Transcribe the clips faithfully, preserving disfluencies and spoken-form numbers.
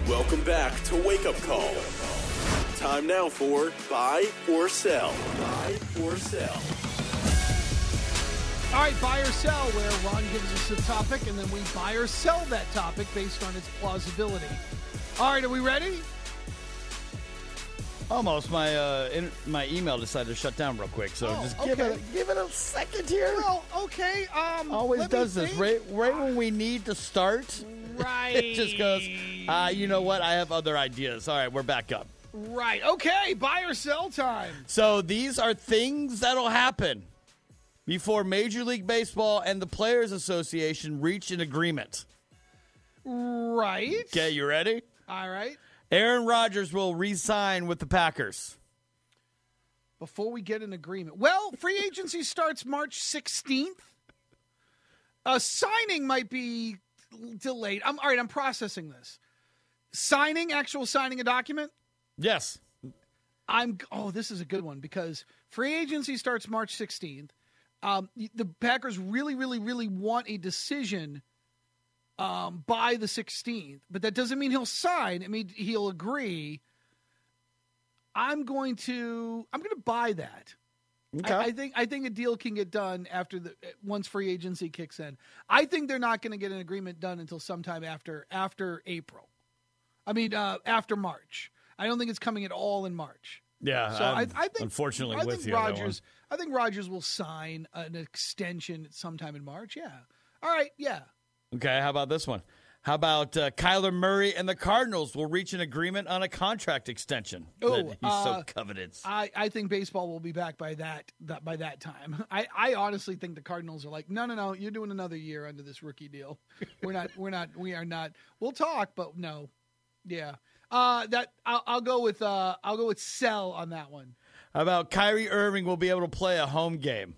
Welcome back to Wake Up Call. Time now for Buy or Sell. Buy or Sell. All right, buy or sell, where Ron gives us a topic, and then we buy or sell that topic based on its plausibility. All right, are we ready? Almost. My uh, in, my email decided to shut down real quick, so Oh, just give okay. it give it a second here. Well, okay. Um, Always let me does this think. right right when we need to start. Right. It just goes. Uh, you know what? I have other ideas. All right, we're back up. Right. Okay, buy or sell time. So these are things that'll happen before Major League Baseball and the Players Association reach an agreement. Right. Okay, you ready? All right. Aaron Rodgers will re-sign with the Packers. Before we get an agreement. Well, free agency starts March sixteenth. A signing might be delayed. I'm all right, I'm processing this. Signing, actual signing a document? Yes. I'm oh, this is a good one because free agency starts March sixteenth. Um, the Packers really, really, really want a decision um, by the sixteenth, but that doesn't mean he'll sign. I mean, he'll agree. I'm going to I'm going to buy that. Okay. I, I think I think a deal can get done after the once free agency kicks in. I think they're not going to get an agreement done until sometime after after April. I mean, uh, after March. I don't think it's coming at all in March. Yeah, so I, I think unfortunately I with think you. on that Rodgers. I think Rodgers will sign an extension sometime in March. Yeah. All right. Yeah. one. Okay, how about this one? How about uh, Kyler Murray and the Cardinals will reach an agreement on a contract extension Oh, that he's uh, so coveted? I, I think baseball will be back by that, that by that time. I, I honestly think the Cardinals are like, no, no, no, you're doing another year under this rookie deal. We're not. We're not. We are not. We'll talk, but no. Yeah. Uh, that I'll, I'll go with. Uh, I'll go with sell on that one. How about Kyrie Irving will be able to play a home game?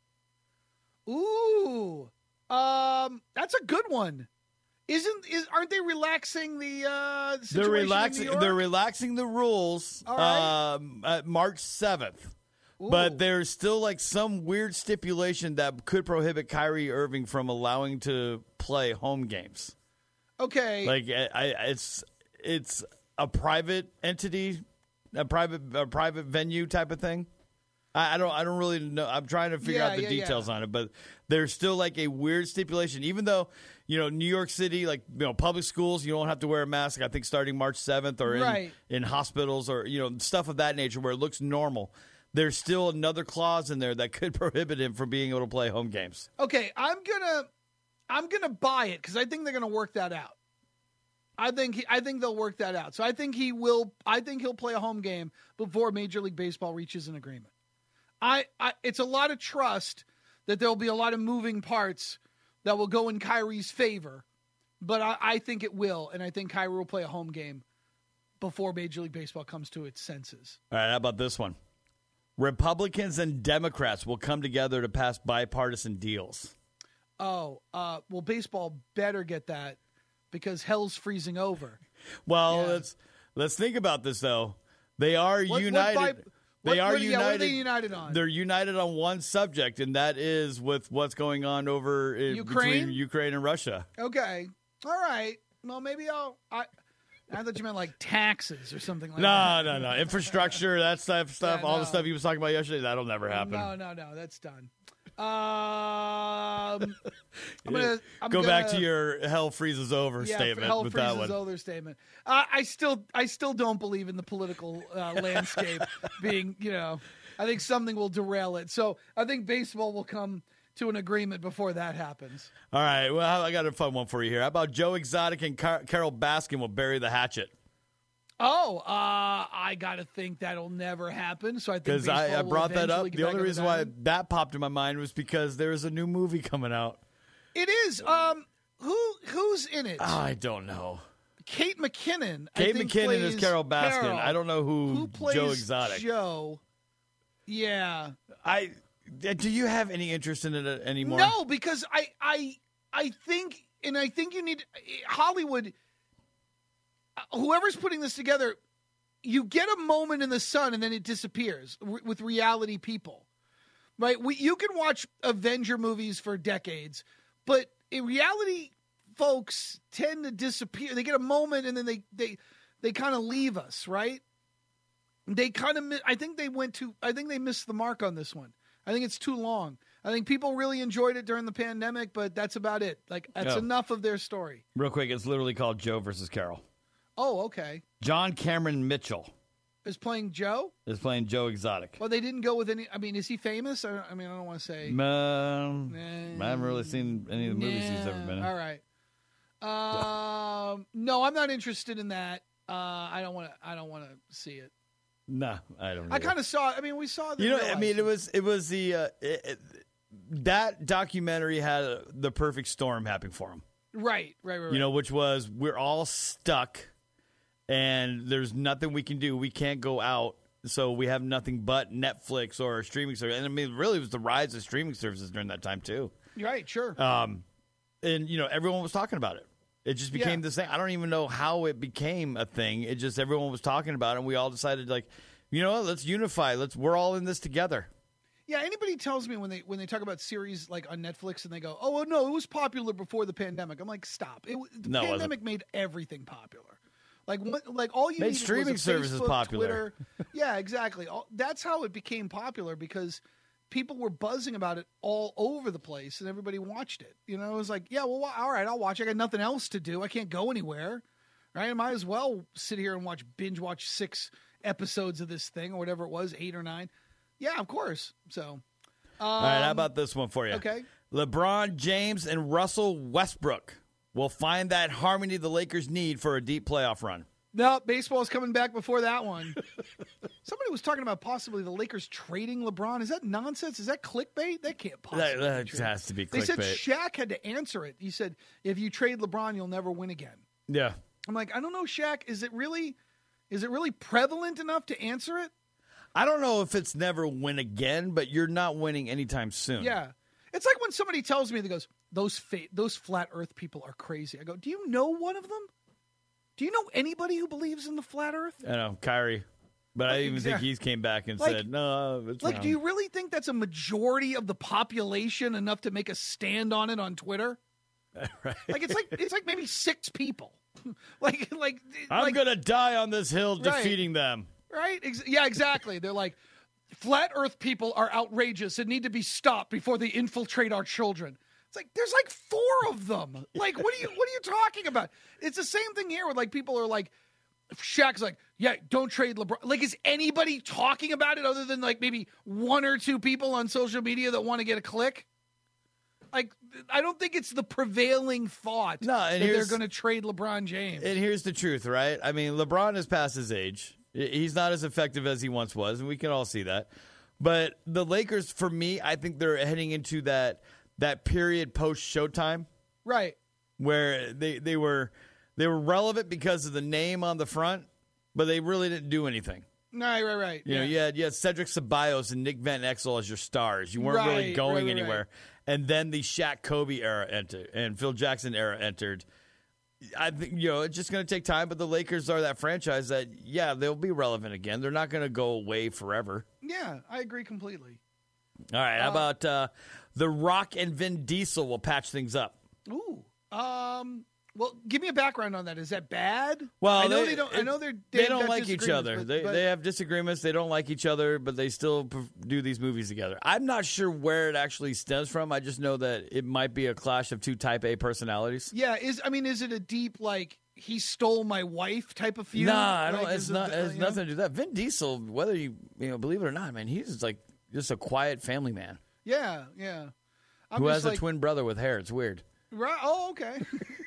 Ooh, um, that's a good one. Isn't is aren't they relaxing the uh, situation They're in New relaxing. York? They're relaxing the rules All right. um, at March seventh. Ooh. But there's still like some weird stipulation that could prohibit Kyrie Irving from allowing to play home games. Okay. Like I, I it's it's a private entity, a private a private venue type of thing. I, I don't I don't really know. I'm trying to figure Yeah, out the yeah, details yeah. on it, but there's still like a weird stipulation. Even though you know New York City, like you know public schools, you don't have to wear a mask. I think starting March seventh, or in, Right. in hospitals, or you know stuff of that nature, where it looks normal. There's still another clause in there that could prohibit him from being able to play home games. Okay, I'm gonna, I'm gonna buy it because I think they're gonna work that out. I think he, I think they'll work that out. So I think he will. I think he'll play a home game before Major League Baseball reaches an agreement. I, I it's a lot of trust that there'll be a lot of moving parts that will go in Kyrie's favor, but I, I think it will, and I think Kyrie will play a home game before Major League Baseball comes to its senses. All right, how about this one? Republicans and Democrats will come together to pass bipartisan deals. Oh, uh, well, baseball better get that because hell's freezing over. Well, Yeah. let's let's think about this though. They are What- what united. bi- they what- are what- yeah, united. what are they united on? They're united on one subject, and that is with what's going on over in, Ukraine? between Ukraine and Russia. Okay. All right. Well, maybe I'll. I, I thought you meant like taxes or something like No, that. no, no. Infrastructure, that stuff, stuff, Yeah, all no. the stuff you was talking about yesterday, that'll never happen. No, no, no. That's done. Um, I'm gonna I'm Go gonna, back to your hell freezes over yeah, statement hell with freezes that one. over statement. Uh, I still, I still don't believe in the political uh, landscape being, you know. I think something will derail it. So I think baseball will come to an agreement before that happens. All right, well, I got a fun one for you here. How about Joe Exotic and Car- Carol Baskin will bury the hatchet? Oh, uh, I got to think that'll never happen. So I think Because I, I baseball will brought that up. eventually get The back only on reason why diamond. that popped in my mind was because there is a new movie coming out. It is. Um, who who's in it? I don't know. Kate McKinnon. I Kate think, McKinnon is plays Carol Baskin. Carol. I don't know who, Who plays Joe Exotic. Joe. Yeah. I do you have any interest in it anymore? No, because I I I think, and I think you need Hollywood. Whoever's putting this together, you get a moment in the sun and then it disappears w- with reality people, right? We, you can watch Avenger movies for decades, but in reality folks tend to disappear. They get a moment and then they they they kind of leave us, right? They kind of, I think they went to, I think they missed the mark on this one. I think it's too long. I think people really enjoyed it during the pandemic, but that's about it. Like, that's Oh. enough of their story. Real quick, it's literally called Joe versus Carol. Oh, okay. John Cameron Mitchell Is playing Joe? is playing Joe Exotic. Well, they didn't go with any, I mean, is he famous? I, I mean, I don't want to say. Um, Nah. I haven't really seen any of the movies he's ever been in. All right. Um, no, I'm not interested in that. Uh, I don't want to, I don't want to see it. No, I don't. I either. kind of saw it. I mean, we saw the You know, real I mean, life. it was it was the uh, it, it, that documentary had the perfect storm happening for him. Right, right, right, right. You know, which was we're all stuck, and there's nothing we can do. We can't go out, so we have nothing but Netflix or a streaming service. And I mean, really, it was the rise of streaming services during that time too. Right, sure. Um, and you know, everyone was talking about it. It just became Yeah. the same. I don't even know how it became a thing. It just everyone was talking about it, and we all decided, like, you know what? Let's unify. Let's we're all in this together. Yeah, anybody tells me when they when they talk about series like on Netflix and they go, "Oh well, no, it was popular before the pandemic." I'm like, "Stop! It, the No, it wasn't. pandemic made everything popular. Like what? Like all you Made needed streaming was a services Facebook, popular. Twitter. Yeah, exactly. All, that's how it became popular because people were buzzing about it all over the place and everybody watched it. You know, it was like, yeah, well, wh- all right, I'll watch. I got nothing else to do. I can't go anywhere. Right? I might as well sit here and watch binge watch six episodes of this thing or whatever it was, eight or nine. Yeah, of course. So. Um, All right, how about this one for you? Okay. LeBron James and Russell Westbrook will find that harmony the Lakers need for a deep playoff run. No, baseball's coming back before that one. Somebody was talking about possibly the Lakers trading LeBron. Is that nonsense? Is that clickbait? That can't possibly That, that be true. has to be They said clickbait. Shaq had to answer it. He said, if you trade LeBron, you'll never win again. Yeah. I'm like, I don't know, Shaq. Is it really is it really prevalent enough to answer it? I don't know if it's never win again, but you're not winning anytime soon. Yeah. It's like when somebody tells me that goes, those fa- those flat earth people are crazy. I go, do you know one of them? Do you know anybody who believes in the flat earth? I know, Kyrie. But I even think Exactly. he's came back and Like- said, no, it's Like, wrong. do you really think that's a majority of the population enough to make a stand on it on Twitter? Right. Like, it's like it's like maybe six people. like, like, I'm like, going to die on this hill Right. defeating them. right? Ex- yeah, exactly. They're like, flat Earth people are outrageous and need to be stopped before they infiltrate our children. It's like there's like four of them. Like, what are you what are you talking about? It's the same thing here with like people are like, Shaq's like, yeah, don't trade LeBron. Like, is anybody talking about it other than like maybe one or two people on social media that want to get a click? Like, I don't think it's the prevailing thought No, and that they're here's- going to trade LeBron James. And here's the truth, right? I mean, LeBron is past his age. He's not as effective as he once was, and we can all see that. But the Lakers, for me, I think they're heading into that that period post Showtime right. where they, they were they were relevant because of the name on the front, but they really didn't do anything. Right, right, right. You know, yeah. you had, you had Cedric Ceballos and Nick Van Exel as your stars. You weren't really Right, going right, right, anywhere. And then the Shaq Kobe era entered and Phil Jackson era entered. I think, you know, it's just going to take time, but the Lakers are that franchise that, yeah, they'll be relevant again. They're not going to go away forever. Yeah, I agree completely. All right, how about uh, The Rock and Vin Diesel will patch things up? Ooh. Um. Well, give me a background on that. Is that bad? Well, I know they, they, don't. I know they're they they've don't got like each disagreements, other. but- they but- they have disagreements. They don't like each other, but they still p- do these movies together. I'm not sure where it actually stems from. I just know that it might be a clash of two Type A personalities. Yeah. Is I mean, is it a deep like he stole my wife type of feud? Nah, I don't. Like, it's is it, not. uh, It has you know? nothing to do with that. Vin Diesel, whether you you know believe it or not, man, he's like just a quiet family man Yeah, yeah. I'm who just has like, a twin brother with hair. It's weird. Right. Oh, okay.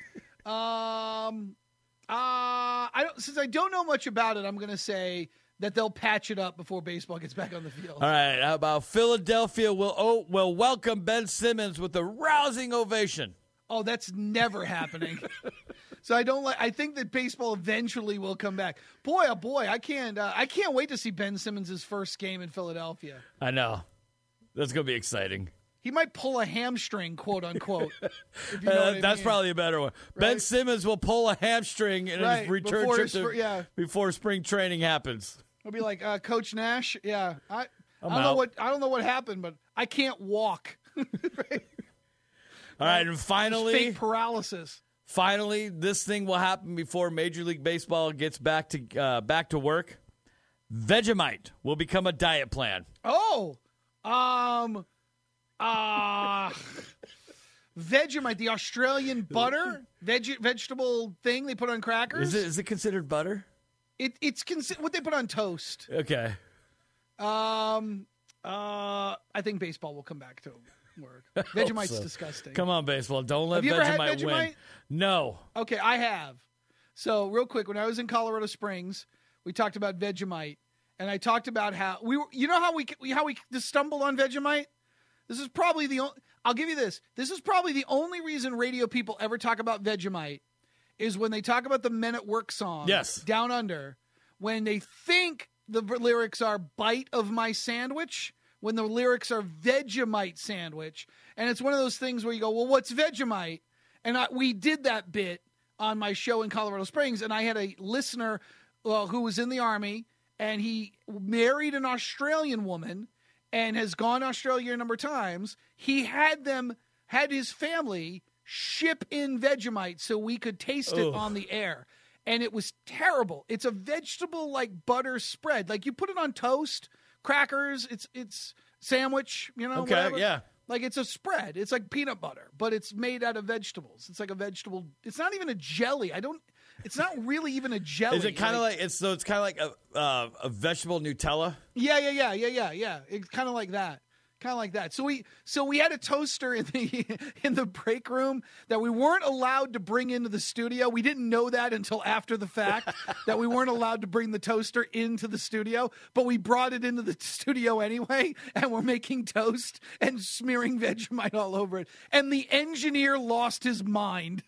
um. Uh. I don't. Since I don't know much about it, I'm going to say that they'll patch it up before baseball gets back on the field. All right, how about Philadelphia will oh, will welcome Ben Simmons with a rousing ovation. Oh, that's never happening. So I don't like. I think that baseball eventually will come back. Boy, oh boy, I can't. Uh, I can't wait to see Ben Simmons' first game in Philadelphia. I know. That's going to be exciting. He might pull a hamstring, quote unquote. If you know Uh, what I that's mean. probably a better one. Ben Right? Simmons will pull a hamstring in Right, his return before trip his to, fir- yeah. before spring training happens. He'll be like, uh, Coach Nash. Yeah, I. I'm I don't know out. what I don't know what happened, but I can't walk. All right, and finally, Fake paralysis. Finally, this thing will happen before Major League Baseball gets back to uh, back to work. Vegemite will become a diet plan. Oh, um, uh, Vegemite, the Australian butter veg- vegetable thing they put on crackers. Is it is it considered butter? It it's consi- what they put on toast. Okay. Um, uh, I think baseball will come back to work. Vegemite's so. disgusting. Come on, baseball. Don't let Have you ever Vegemite, had Vegemite win. No. Okay, I have. So real quick, when I was in Colorado Springs, we talked about Vegemite, and I talked about how we were. You know how we how we just stumbled on Vegemite. This is probably the only. I'll give you this. This is probably the only reason radio people ever talk about Vegemite is when they talk about the Men at Work song. Yes. Down Under, when they think the v- lyrics are "bite of my sandwich," when the lyrics are Vegemite sandwich, and it's one of those things where you go, "Well, what's Vegemite?" And I, we did that bit on my show in Colorado Springs, and I had a listener uh, who was in the Army, and he married an Australian woman and has gone to Australia a number of times. He had them, had his family ship in Vegemite so we could taste it Ugh. on the air. And it was terrible. It's a vegetable like butter spread. Like you put it on toast, crackers, it's it's sandwich, you know, Okay, whatever. yeah. Like it's a spread. It's like peanut butter, but it's made out of vegetables. It's like a vegetable. It's not even a jelly. I don't. It's not really even a jelly. Is it kind of like, it's so it's kind of like a uh, a vegetable Nutella? Yeah, yeah, yeah, yeah, yeah, yeah. It's kind of like that. Kind of like that. So we so we had a toaster in the in the break room that we weren't allowed to bring into the studio. We didn't know that until after the fact that we weren't allowed to bring the toaster into the studio, but we brought it into the studio anyway, and we're making toast and smearing Vegemite all over it. And the engineer lost his mind.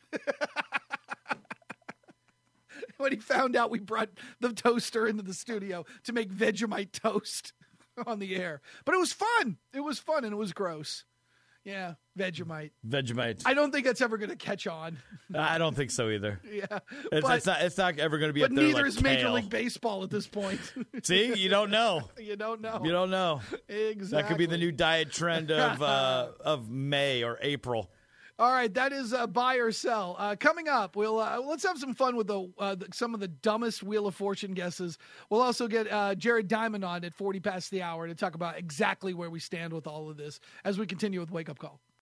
When he found out we brought the toaster into the studio to make Vegemite toast on the air. But it was fun. It was fun, and it was gross. Yeah, Vegemite. Vegemite. I don't think that's ever going to catch on. I don't think so either. Yeah. It's, but it's not. It's not ever going to be but up there neither like is Major kale. League Baseball at this point. See, you don't know. You don't know. You don't know. Exactly. That could be the new diet trend of uh, of May or April. All right, that is uh, buy or sell. Uh, coming up, we'll uh, let's have some fun with the, uh, the some of the dumbest Wheel of Fortune guesses. We'll also get uh, Jared Diamond on at forty past the hour to talk about exactly where we stand with all of this as we continue with Wake Up Call.